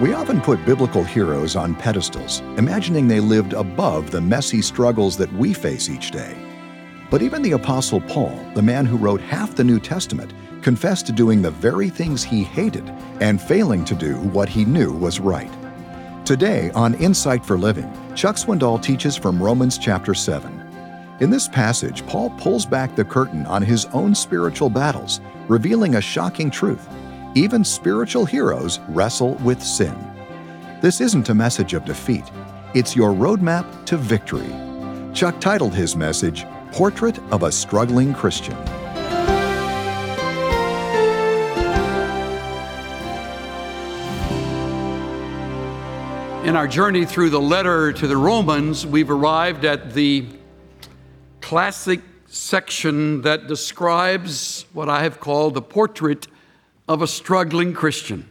We often put biblical heroes on pedestals, imagining they lived above the messy struggles that we face each day. But even the Apostle Paul, the man who wrote half the New Testament, confessed to doing the very things he hated and failing to do what he knew was right. Today on Insight for Living, Chuck Swindoll teaches from Romans chapter 7. In this passage, Paul pulls back the curtain on his own spiritual battles, revealing a shocking truth. Even spiritual heroes wrestle with sin. This isn't a message of defeat. It's your roadmap to victory. Chuck titled his message, Portrait of a Struggling Christian. In our journey through the letter to the Romans, we've arrived at the classic section that describes what I have called the portrait of a struggling Christian.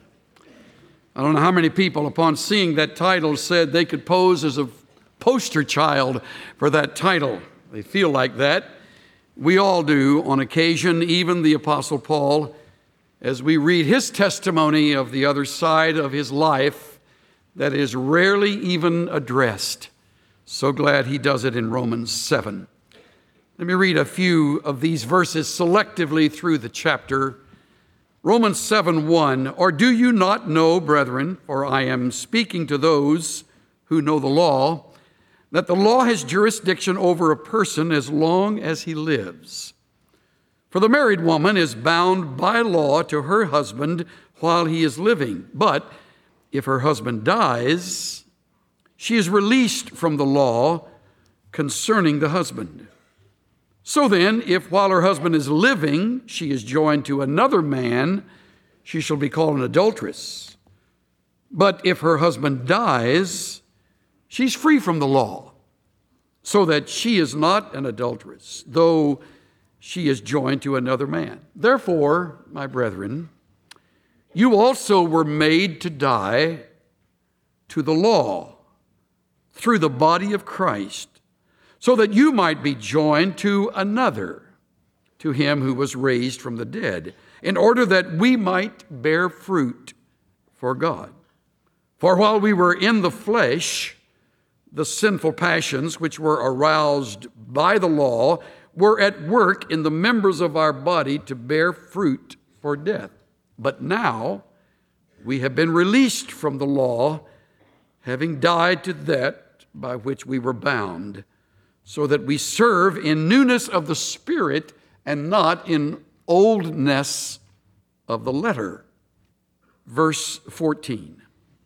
I don't know how many people, upon seeing that title, said they could pose as a poster child for that title. They feel like that. We all do on occasion, even the Apostle Paul, as we read his testimony of the other side of his life that is rarely even addressed. So glad he does it in Romans 7. Let me read a few of these verses selectively through the chapter. Romans 7:1, or do you not know, brethren, for I am speaking to those who know the law, that the law has jurisdiction over a person as long as he lives. For the married woman is bound by law to her husband while he is living. But if her husband dies, she is released from the law concerning the husband. So then, if while her husband is living, she is joined to another man, she shall be called an adulteress. But if her husband dies, she's free from the law, so that she is not an adulteress, though she is joined to another man. Therefore, my brethren, you also were made to die to the law through the body of Christ, so that you might be joined to another, to him who was raised from the dead, in order that we might bear fruit for God. For while we were in the flesh, the sinful passions which were aroused by the law were at work in the members of our body to bear fruit for death. But now we have been released from the law, having died to that by which we were bound, so that we serve in newness of the Spirit and not in oldness of the letter. Verse 14.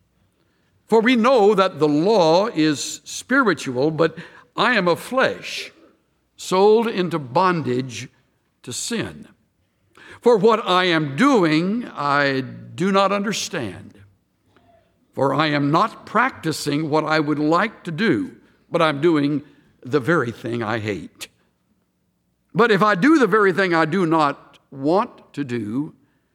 For we know that the law is spiritual, but I am of flesh, sold into bondage to sin. For what I am doing, I do not understand. For I am not practicing what I would like to do, but I'm doing the very thing I hate. But if I do the very thing I do not want to do,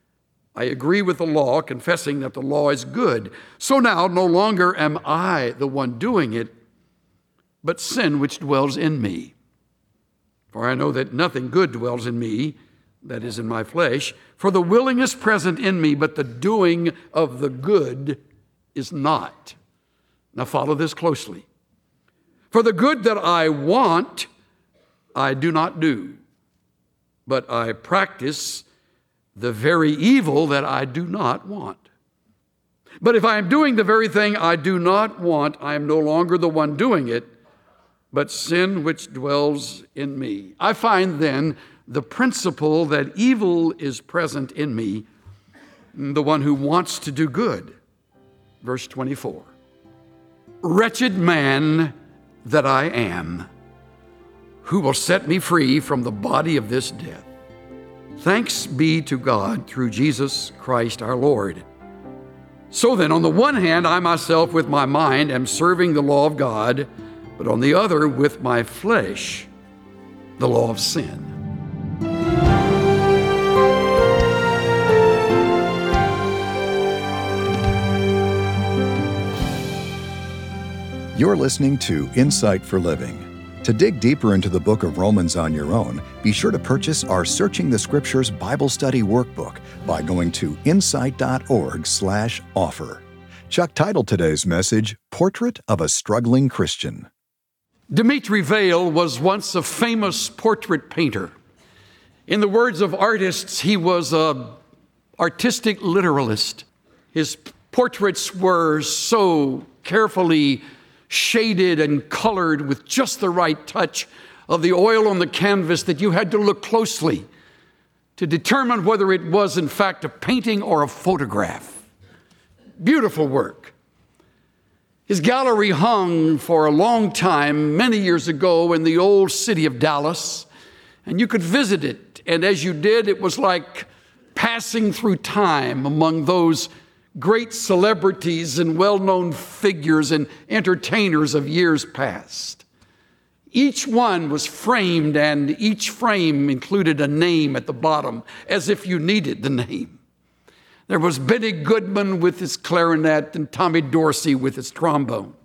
I agree with the law, confessing that the law is good. So now no longer am I the one doing it, but sin which dwells in me. For I know that nothing good dwells in me, that is in my flesh. For the willing is present in me, but the doing of the good is not. Now follow this closely. For the good that I want, I do not do, but I practice the very evil that I do not want. But if I am doing the very thing I do not want, I am no longer the one doing it, but sin which dwells in me. I find then the principle that evil is present in me, the one who wants to do good. Verse 24. Wretched man that I am, who will set me free from the body of this death? Thanks be to God through Jesus Christ our Lord. So then, on the one hand, I myself with my mind am serving the law of God, but on the other, with my flesh, the law of sin. You're listening to Insight for Living. To dig deeper into the book of Romans on your own, be sure to purchase our Searching the Scriptures Bible Study Workbook by going to insight.org/offer. Chuck titled today's message, Portrait of a Struggling Christian. Dmitri Vail was once a famous portrait painter. In the words of artists, he was an artistic literalist. His portraits were so carefully shaded and colored with just the right touch of the oil on the canvas that you had to look closely to determine whether it was in fact a painting or a photograph. Beautiful work. His gallery hung for a long time, many years ago, in the old city of Dallas, and you could visit it. And as you did, it was like passing through time among those great celebrities and well-known figures and entertainers of years past. Each one was framed, and each frame included a name at the bottom, as if you needed the name. There was Benny Goodman with his clarinet and Tommy Dorsey with his trombone.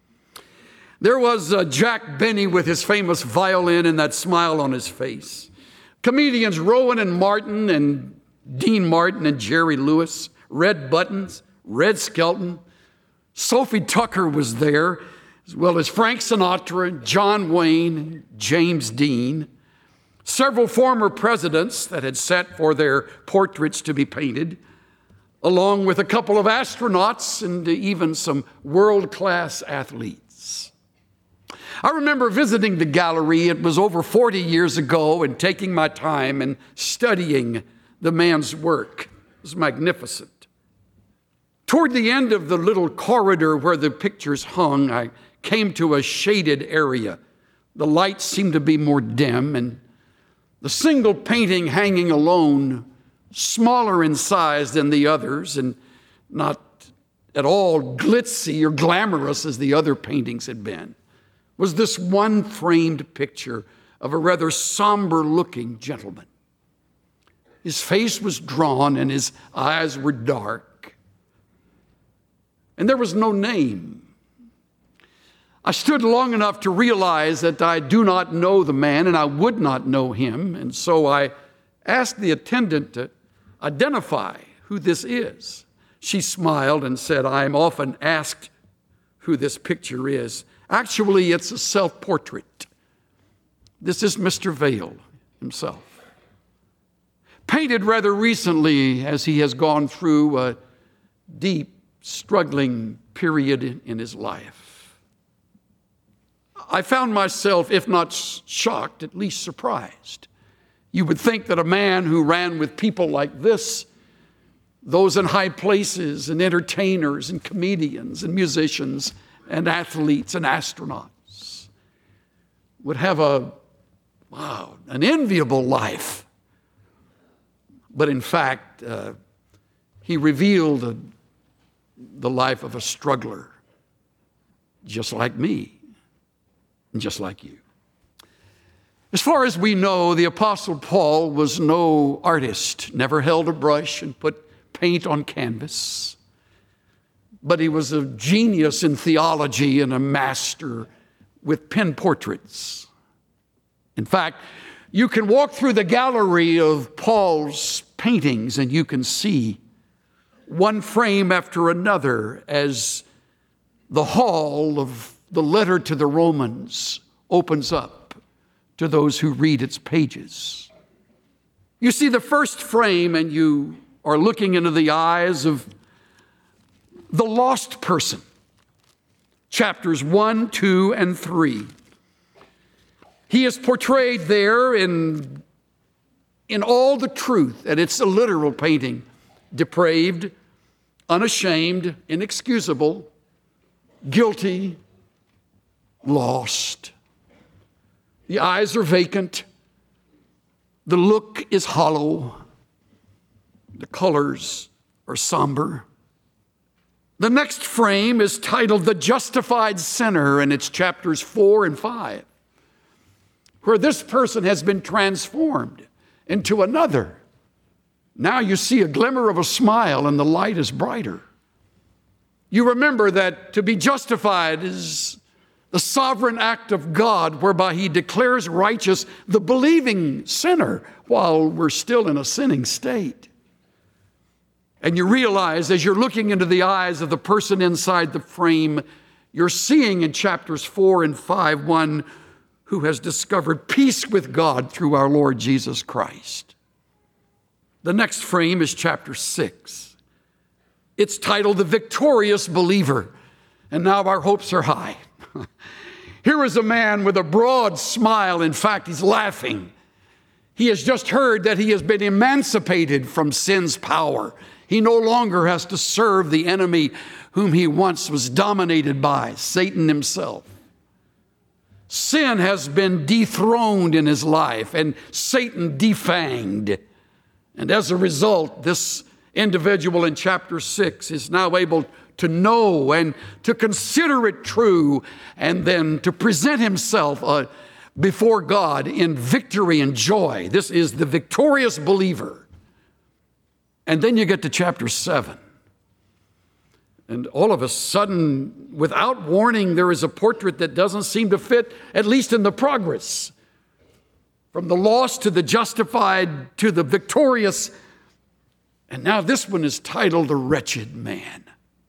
There was Jack Benny with his famous violin and that smile on his face. Comedians Rowan and Martin and Dean Martin and Jerry Lewis, Red Buttons, Red Skelton. Sophie Tucker was there, as well as Frank Sinatra, John Wayne, James Dean. Several former presidents that had sat for their portraits to be painted, along with a couple of astronauts and even some world-class athletes. I remember visiting the gallery. It was over 40 years ago, and taking my time and studying the man's work. It was magnificent. Toward the end of the little corridor where the pictures hung, I came to a shaded area. The light seemed to be more dim, and the single painting hanging alone, smaller in size than the others and not at all glitzy or glamorous as the other paintings had been, was this one framed picture of a rather somber-looking gentleman. His face was drawn and his eyes were dark, and there was no name. I stood long enough to realize that I do not know the man and I would not know him, and so I asked the attendant to identify who this is. She smiled and said, I am often asked who this picture is. Actually, it's a self-portrait. This is Mr. Vail himself. Painted rather recently as he has gone through a deep, struggling period in his life. I found myself, if not shocked, at least surprised. You would think that a man who ran with people like this, those in high places and entertainers and comedians and musicians and athletes and astronauts, would have an enviable life. But in fact, he revealed the life of a struggler, just like me and just like you. As far as we know, the Apostle Paul was no artist, never held a brush and put paint on canvas. But he was a genius in theology and a master with pen portraits. In fact, you can walk through the gallery of Paul's paintings and you can see one frame after another as the hall of the letter to the Romans opens up to those who read its pages. You see the first frame and you are looking into the eyes of the lost person. Chapters 1, 2, and 3. He is portrayed there in all the truth, and it's a literal painting. Depraved, unashamed, inexcusable, guilty, lost. The eyes are vacant. The look is hollow. The colors are somber. The next frame is titled The Justified Sinner, and it's chapters 4 and 5, where this person has been transformed into another. Now you see a glimmer of a smile and the light is brighter. You remember that to be justified is the sovereign act of God whereby he declares righteous the believing sinner while we're still in a sinning state. And you realize as you're looking into the eyes of the person inside the frame, you're seeing in chapters 4 and 5 one who has discovered peace with God through our Lord Jesus Christ. The next frame is chapter 6. It's titled The Victorious Believer. And now our hopes are high. Here is a man with a broad smile. In fact, he's laughing. He has just heard that he has been emancipated from sin's power. He no longer has to serve the enemy whom he once was dominated by, Satan himself. Sin has been dethroned in his life and Satan defanged. And as a result, this individual in chapter 6 is now able to know and to consider it true and then to present himself before God in victory and joy. This is the victorious believer. And then you get to chapter 7. And all of a sudden, without warning, there is a portrait that doesn't seem to fit, at least in the progress. From the lost to the justified to the victorious. And now this one is titled The Wretched Man.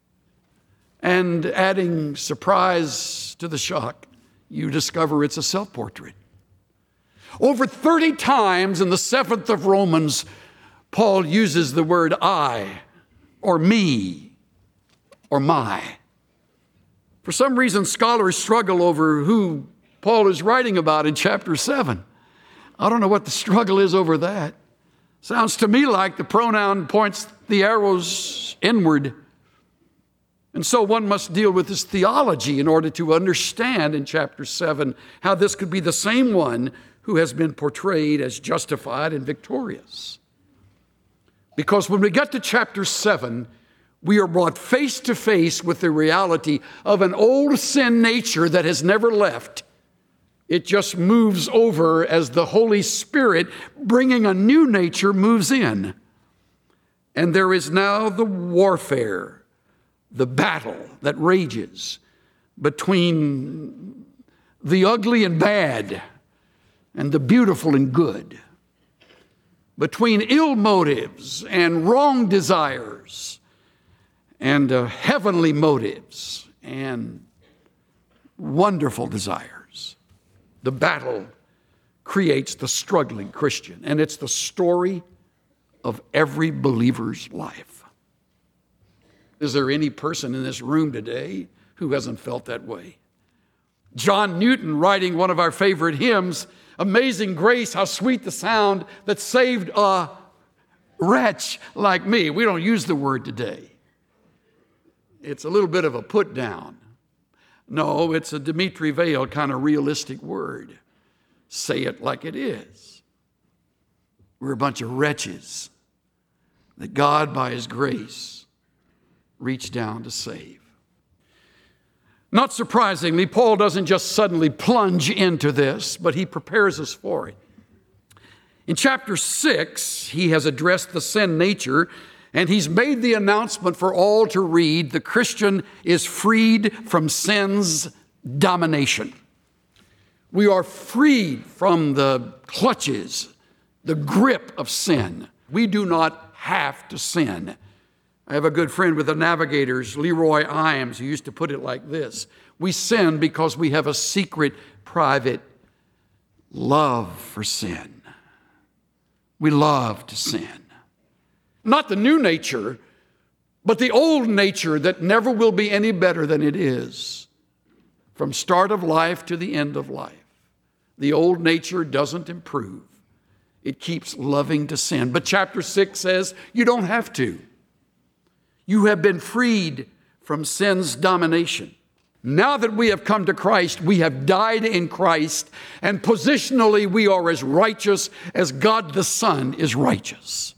And adding surprise to the shock, you discover it's a self-portrait. Over 30 times in the 7th of Romans, Paul uses the word I, or me, or my. For some reason, scholars struggle over who Paul is writing about in chapter 7. I don't know what the struggle is over that. Sounds to me like the pronoun points the arrows inward. And so one must deal with this theology in order to understand in chapter 7 how this could be the same one who has been portrayed as justified and victorious. Because when we get to chapter 7, we are brought face to face with the reality of an old sin nature that has never left. It just moves over as the Holy Spirit, bringing a new nature, moves in. And there is now the warfare, the battle that rages between the ugly and bad and the beautiful and good, between ill motives and wrong desires and heavenly motives and wonderful desires. The battle creates the struggling Christian, and it's the story of every believer's life. Is there any person in this room today who hasn't felt that way? John Newton, writing one of our favorite hymns, Amazing Grace, how sweet the sound that saved a wretch like me. We don't use the word today. It's a little bit of a put down. No, it's a Dimitri Veil kind of realistic word. Say it like it is. We're a bunch of wretches that God, by His grace, reached down to save. Not surprisingly, Paul doesn't just suddenly plunge into this, but he prepares us for it. In chapter 6, he has addressed the sin nature, and he's made the announcement for all to read: the Christian is freed from sin's domination. We are freed from the clutches, the grip of sin. We do not have to sin. I have a good friend with the Navigators, Leroy Imes, who used to put it like this: we sin because we have a secret, private love for sin. We love to sin. Not the new nature, but the old nature that never will be any better than it is. From start of life to the end of life, the old nature doesn't improve. It keeps loving to sin. But chapter 6 says you don't have to. You have been freed from sin's domination. Now that we have come to Christ, we have died in Christ, and positionally we are as righteous as God the Son is righteous.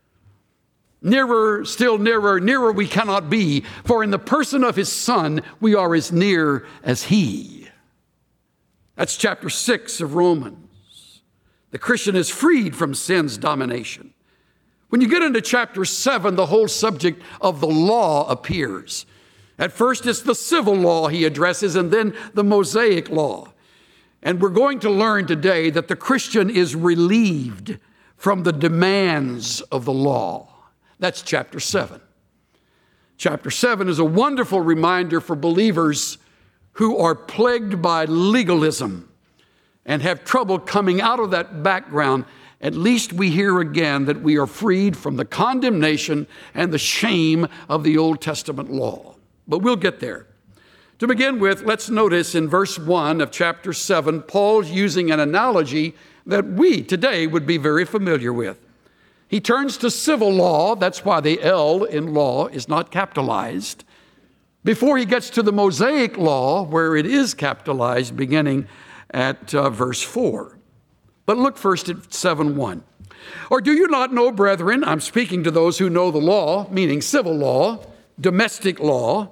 Nearer, still nearer, nearer we cannot be, for in the person of His Son we are as near as He. That's chapter 6 of Romans. The Christian is freed from sin's domination. When you get into chapter 7, the whole subject of the law appears. At first, it's the civil law he addresses, and then the Mosaic law. And we're going to learn today that the Christian is relieved from the demands of the law. That's chapter 7. Chapter 7 is a wonderful reminder for believers who are plagued by legalism and have trouble coming out of that background. At least we hear again that we are freed from the condemnation and the shame of the Old Testament law. But we'll get there. To begin with, let's notice in verse 1 of chapter 7, Paul's using an analogy that we today would be very familiar with. He turns to civil law. That's why the L in law is not capitalized. Before he gets to the Mosaic law, where it is capitalized, beginning at verse 4. But look first at 7:1. Or do you not know, brethren, I'm speaking to those who know the law, meaning civil law, domestic law,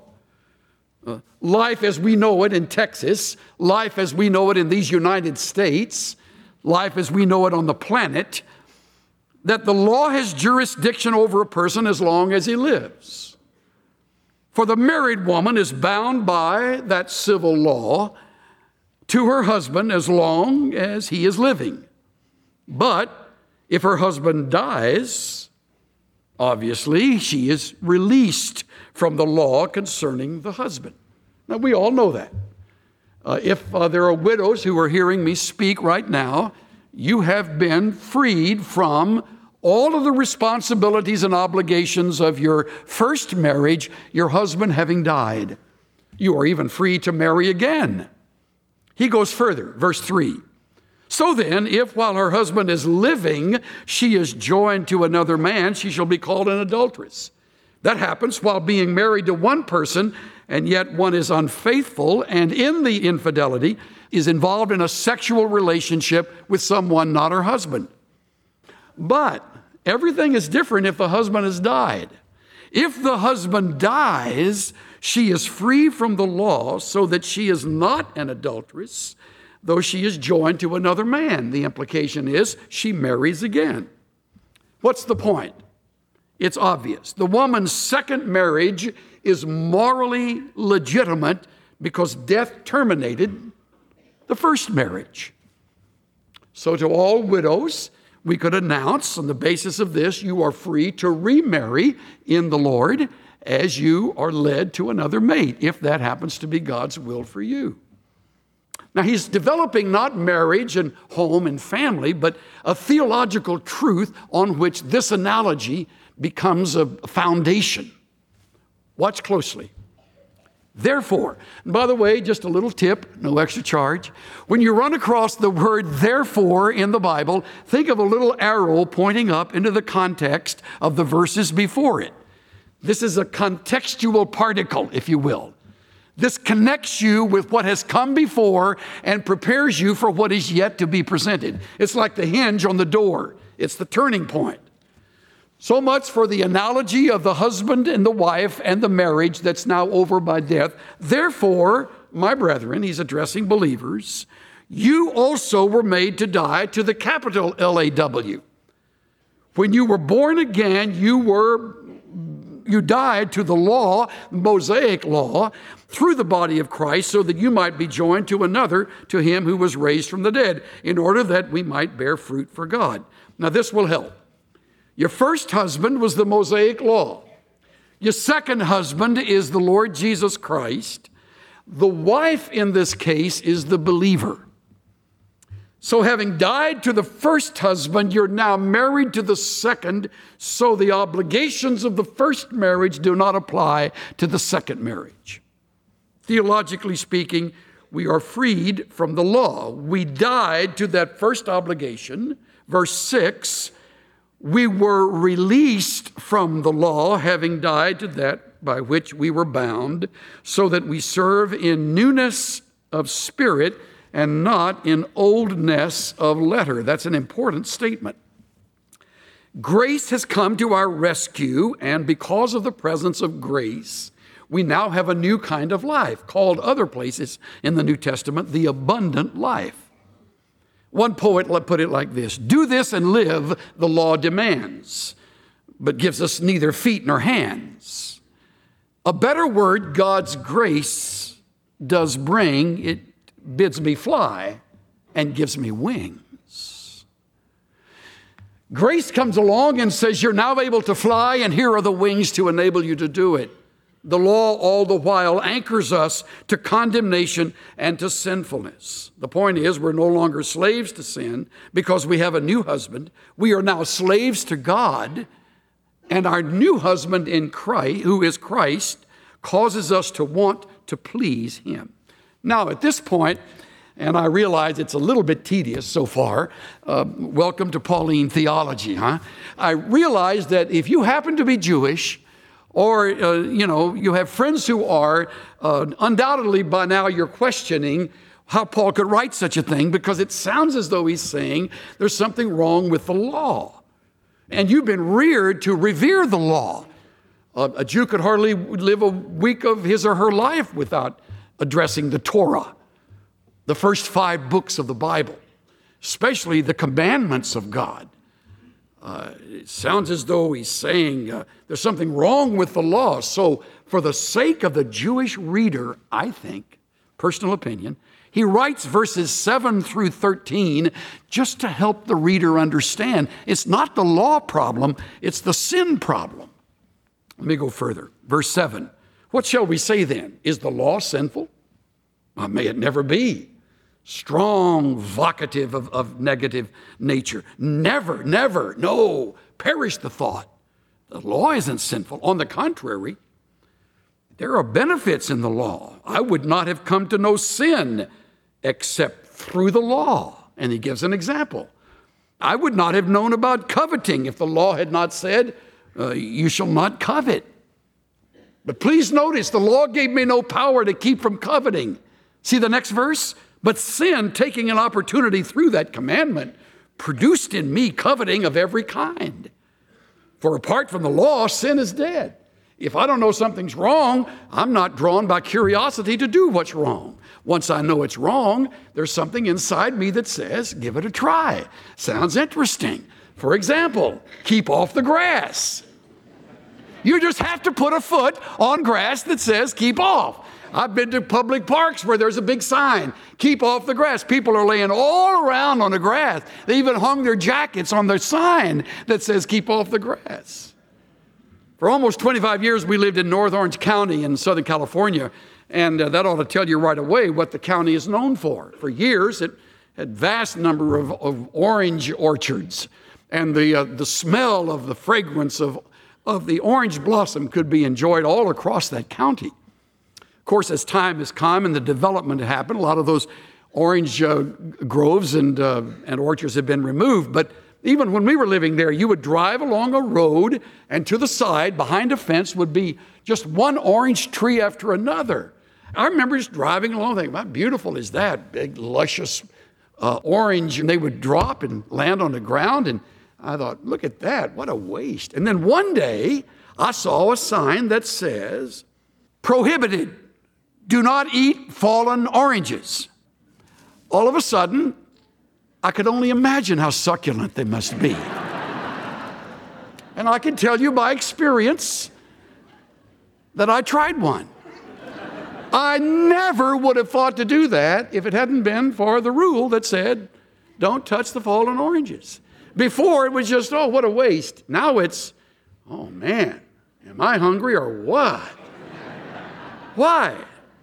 life as we know it in Texas, life as we know it in these United States, life as we know it on the planet, that the law has jurisdiction over a person as long as he lives. For the married woman is bound by that civil law to her husband as long as he is living. But if her husband dies, obviously she is released from the law concerning the husband. Now, we all know that. If there are widows who are hearing me speak right now, you have been freed from all of the responsibilities and obligations of your first marriage, your husband having died. You are even free to marry again. He goes further, verse 3. So then, if while her husband is living, she is joined to another man, she shall be called an adulteress. That happens while being married to one person, and yet one is unfaithful and in the infidelity is involved in a sexual relationship with someone not her husband. But everything is different if the husband has died. If the husband dies, she is free from the law so that she is not an adulteress, though she is joined to another man. The implication is she marries again. What's the point? It's obvious. The woman's second marriage is morally legitimate because death terminated the first marriage. So to all widows, we could announce on the basis of this, you are free to remarry in the Lord as you are led to another mate, if that happens to be God's will for you. Now, he's developing not marriage and home and family, but a theological truth on which this analogy becomes a foundation. Watch closely. Therefore, and by the way, just a little tip, no extra charge. When you run across the word therefore in the Bible, think of a little arrow pointing up into the context of the verses before it. This is a contextual particle, if you will. This connects you with what has come before and prepares you for what is yet to be presented. It's like the hinge on the door. It's the turning point. So much for the analogy of the husband and the wife and the marriage that's now over by death. Therefore, my brethren, he's addressing believers, you also were made to die to the capital L-A-W. When you were born again, you died to the law, Mosaic law, through the body of Christ, so that you might be joined to another, to him who was raised from the dead, in order that we might bear fruit for God. Now, this will help. Your first husband was the Mosaic law. Your second husband is the Lord Jesus Christ. The wife in this case is the believer. So having died to the first husband, you're now married to the second, so the obligations of the first marriage do not apply to the second marriage. Theologically speaking, we are freed from the law. We died to that first obligation. Verse 6, we were released from the law, having died to that by which we were bound, so that we serve in newness of spirit and not in oldness of letter. That's an important statement. Grace has come to our rescue, and because of the presence of grace, we now have a new kind of life, called other places in the New Testament, the abundant life. One poet put it like this: do this and live, the law demands, but gives us neither feet nor hands. A better word, God's grace does bring. It bids me fly and gives me wings. Grace comes along and says, you're now able to fly, and here are the wings to enable you to do it. The law all the while anchors us to condemnation and to sinfulness. The point is, we're no longer slaves to sin because we have a new husband. We are now slaves to God, and our new husband in Christ, who is Christ, causes us to want to please him. Now, at this point, and I realize it's a little bit tedious so far. Welcome to Pauline theology, huh? I realize that if you happen to be Jewish, or, you have friends who are, undoubtedly by now you're questioning how Paul could write such a thing, because it sounds as though he's saying there's something wrong with the law. And you've been reared to revere the law. A Jew could hardly live a week of his or her life without addressing the Torah, the first 5 books of the Bible, especially the commandments of God. It sounds as though he's saying there's something wrong with the law. So for the sake of the Jewish reader, I think, personal opinion, he writes verses 7 through 13 just to help the reader understand it's not the law problem, it's the sin problem. Let me go further. Verse 7, what shall we say then? Is the law sinful? May it never be. Strong vocative of negative nature. Never, never, no, perish the thought. The law isn't sinful. On the contrary, there are benefits in the law. I would not have come to know sin except through the law. And he gives an example. I would not have known about coveting if the law had not said, you shall not covet. But please notice, the law gave me no power to keep from coveting. See the next verse? But sin, taking an opportunity through that commandment, produced in me coveting of every kind. For apart from the law, sin is dead. If I don't know something's wrong, I'm not drawn by curiosity to do what's wrong. Once I know it's wrong, there's something inside me that says, give it a try. Sounds interesting. For example, keep off the grass. You just have to put a foot on grass that says, keep off. I've been to public parks where there's a big sign, keep off the grass. People are laying all around on the grass. They even hung their jackets on the sign that says, keep off the grass. For almost 25 years, we lived in North Orange County in Southern California, and that ought to tell you right away what the county is known for. For years, it had vast number of orange orchards, and the smell of the fragrance of the orange blossom could be enjoyed all across that county. Of course, as time has come and the development happened, a lot of those orange groves and orchards have been removed. But even when we were living there, you would drive along a road, and to the side, behind a fence, would be just one orange tree after another. I remember just driving along thinking, how beautiful is that? Big, luscious orange. And they would drop and land on the ground. And I thought, look at that. What a waste. And then one day, I saw a sign that says, prohibited. Do not eat fallen oranges. All of a sudden, I could only imagine how succulent they must be. And I can tell you by experience that I tried one. I never would have thought to do that if it hadn't been for the rule that said, don't touch the fallen oranges. Before, it was just, oh, what a waste. Now it's, oh man, am I hungry or what? Why?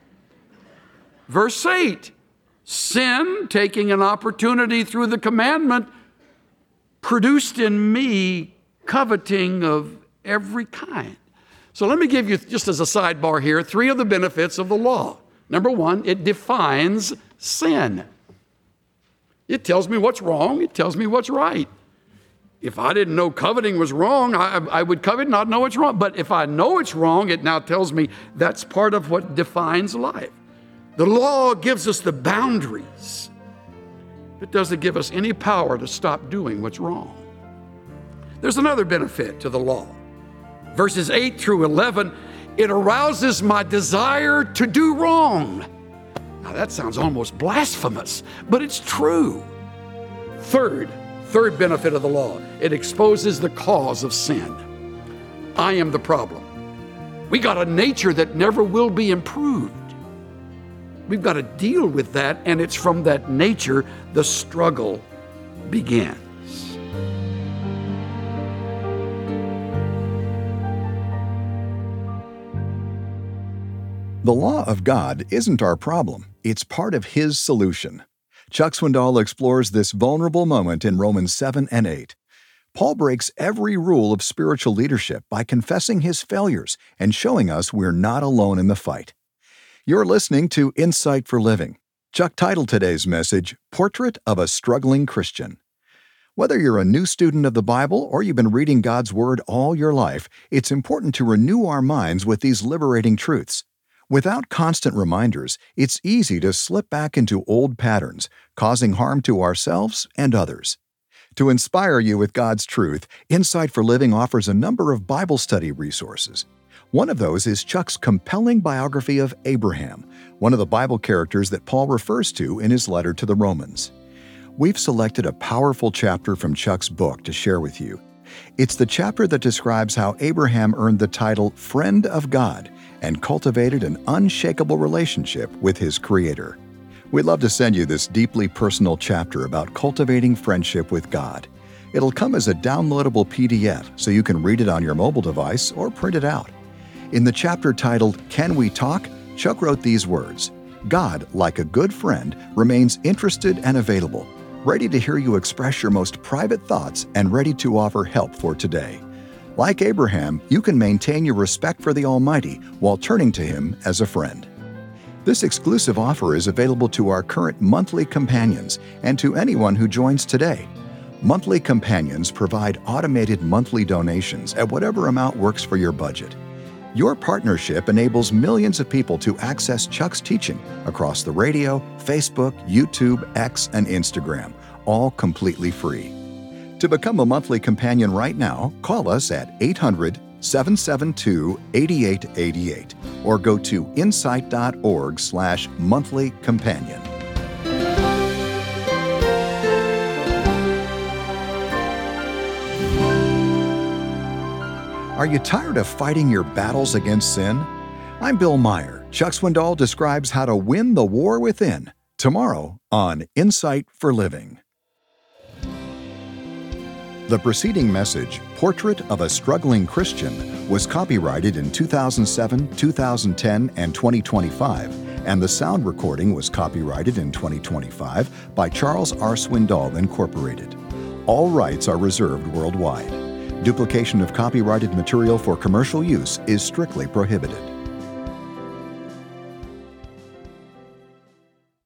Verse 8, sin, taking an opportunity through the commandment, produced in me coveting of every kind. So let me give you, just as a sidebar here, 3 of the benefits of the law. Number 1, it defines sin. It tells me what's wrong. It tells me what's right. If I didn't know coveting was wrong, I would covet and not know it's wrong. But if I know it's wrong, it now tells me that's part of what defines life. The law gives us the boundaries. It doesn't give us any power to stop doing what's wrong. There's another benefit to the law. Verses 8 through 11, it arouses my desire to do wrong. Now that sounds almost blasphemous, but it's true. Third benefit of the law, it exposes the cause of sin. I am the problem. We got a nature that never will be improved. We've got to deal with that, and it's from that nature the struggle begins. The law of God isn't our problem, it's part of His solution. Chuck Swindoll explores this vulnerable moment in Romans 7 and 8. Paul breaks every rule of spiritual leadership by confessing his failures and showing us we're not alone in the fight. You're listening to Insight for Living. Chuck titled today's message, Portrait of a Struggling Christian. Whether you're a new student of the Bible or you've been reading God's Word all your life, it's important to renew our minds with these liberating truths. Without constant reminders, it's easy to slip back into old patterns, causing harm to ourselves and others. To inspire you with God's truth, Insight for Living offers a number of Bible study resources. One of those is Chuck's compelling biography of Abraham, one of the Bible characters that Paul refers to in his letter to the Romans. We've selected a powerful chapter from Chuck's book to share with you. It's the chapter that describes how Abraham earned the title Friend of God and cultivated an unshakable relationship with his Creator. We'd love to send you this deeply personal chapter about cultivating friendship with God. It'll come as a downloadable PDF so you can read it on your mobile device or print it out. In the chapter titled, Can We Talk?, Chuck wrote these words, God, like a good friend, remains interested and available, ready to hear you express your most private thoughts and ready to offer help for today. Like Abraham, you can maintain your respect for the Almighty while turning to Him as a friend. This exclusive offer is available to our current monthly companions and to anyone who joins today. Monthly companions provide automated monthly donations at whatever amount works for your budget. Your partnership enables millions of people to access Chuck's teaching across the radio, Facebook, YouTube, X, and Instagram, all completely free. To become a monthly companion right now, call us at 800-772-8888 or go to insight.org/monthlycompanion. Are you tired of fighting your battles against sin? I'm Bill Meyer. Chuck Swindoll describes how to win the war within tomorrow on Insight for Living. The preceding message, Portrait of a Struggling Christian, was copyrighted in 2007, 2010, and 2025, and the sound recording was copyrighted in 2025 by Charles R. Swindoll, Incorporated. All rights are reserved worldwide. Duplication of copyrighted material for commercial use is strictly prohibited.